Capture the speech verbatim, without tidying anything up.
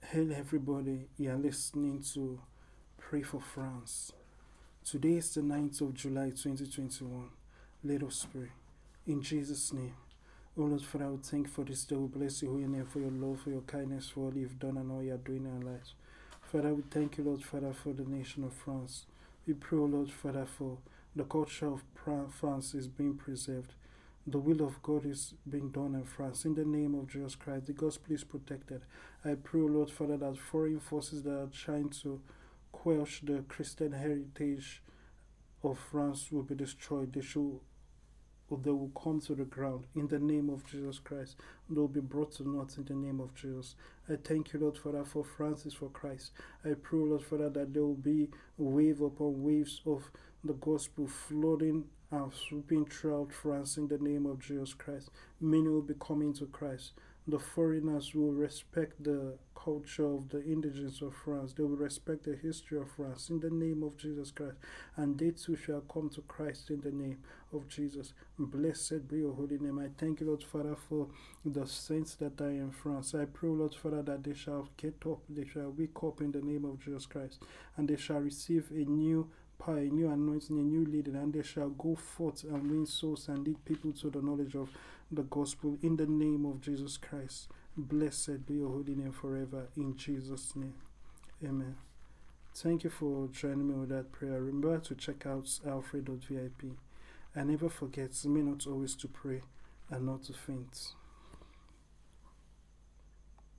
Hey everybody, you are listening to Pray for France. Today is the ninth of July twenty twenty-one. Let us pray. In Jesus' name. O Lord Father, I would thank you for this day. We bless your holy name for your love, for your kindness, for all you've done and all you are doing in our lives. Father, we thank you, Lord Father, for the nation of France. We pray, O Lord Father, for the culture of France is being preserved. The will of God is being done in France. In the name of Jesus Christ, the gospel is protected. I pray, O Lord Father, that foreign forces that are trying to quench the Christian heritage of France will be destroyed. They should they will come to the ground in the name of Jesus Christ. They will be brought to naught in the name of Jesus. I thank you, Lord Father, for France is for Christ. I pray, Lord Father, that there will be wave upon waves of the gospel flooding and sweeping throughout France in the name of Jesus Christ. Many will be coming to Christ. The foreigners will respect the culture of the indigenous of France. They will respect the history of France in the name of Jesus Christ. And they too shall come to Christ in the name of Jesus. Blessed be your holy name. I thank you, Lord Father, for the saints that are in France. I pray, Lord Father, that they shall get up, they shall wake up in the name of Jesus Christ, and they shall receive a new power, a new anointing, a new leading, and they shall go forth and win souls and lead people to the knowledge of the gospel in the name of Jesus Christ. Blessed be your holy name forever in Jesus' name. Amen. Thank you for joining me with that prayer. Remember to check out alfred dot v i p. And never forget, me not always to pray and not to faint.